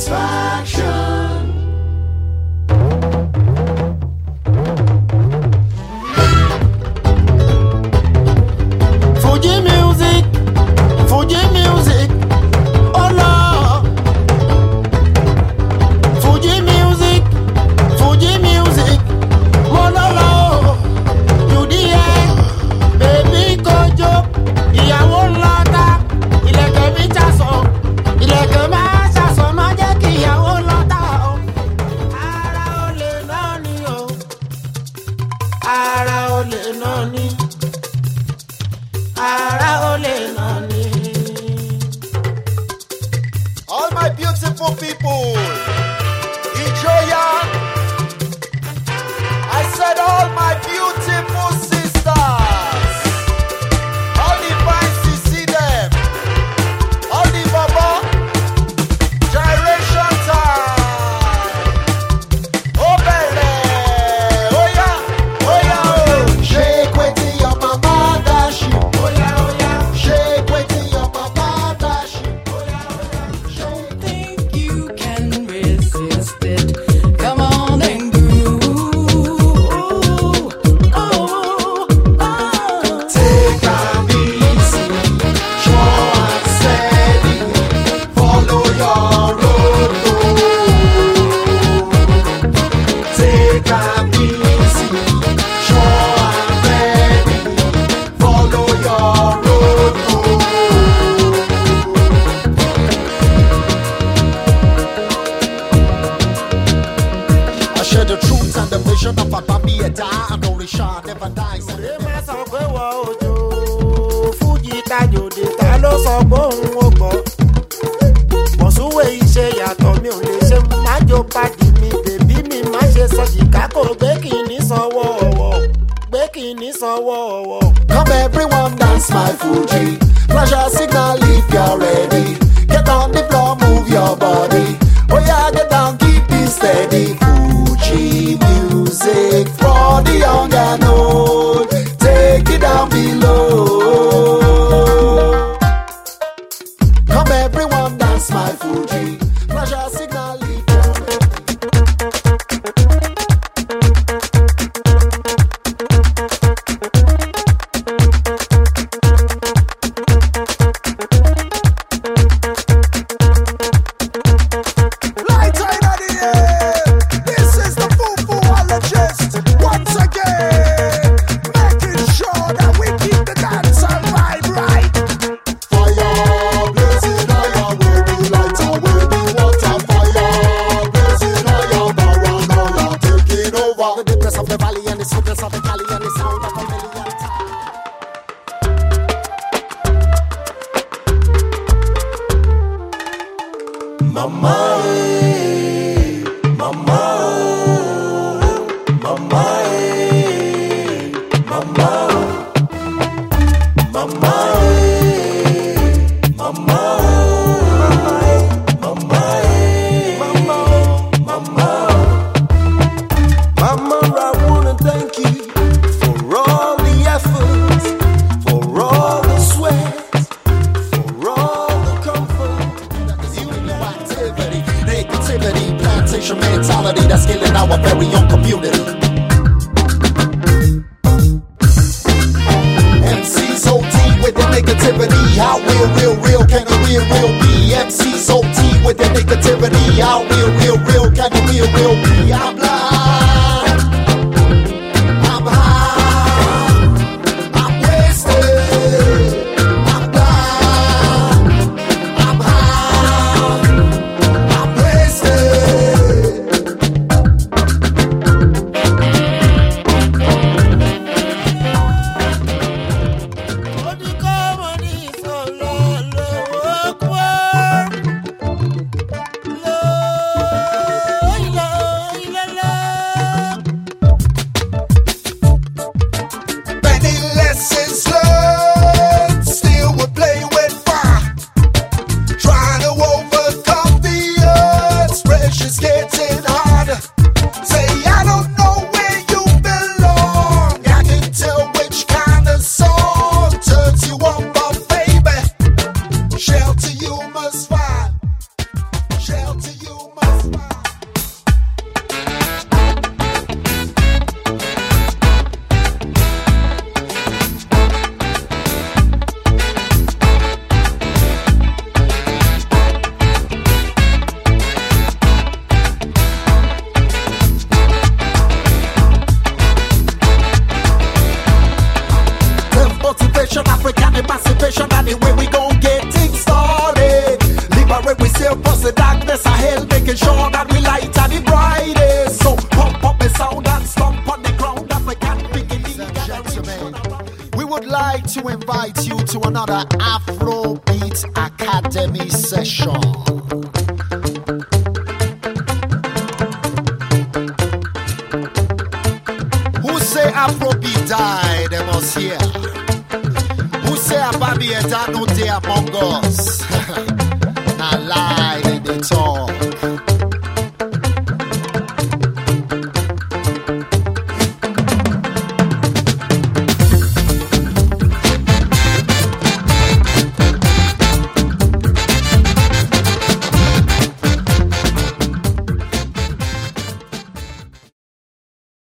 Come everyone dance my Fuji. Pleasure signal if you're ready. Get on the floor, move your body. Oh yeah, get down, keep it steady. Fuji music for the young and old. Take it down below. Come everyone dance my Fuji. Pleasure signal if you're ready. Mentality that's killing our very own community. MC's OT with the negativity. How real can a real be? MC's OT with the negativity. How real can a real be? I'm blind, I'm high, I'm wasted. I'm blind, I'm high, I'm wasted. La African emancipation, and the way we gon' get things started. Liberate we still past the darkness of hell, making sure that we light and the brightest. So pump up the sound and stomp on the ground. African beginning. We would like to invite you to another Afrobeat Academy session. Who say Afrobeat died, they must hear. Who say Ababi Eta no day among us? Now lie, they talk.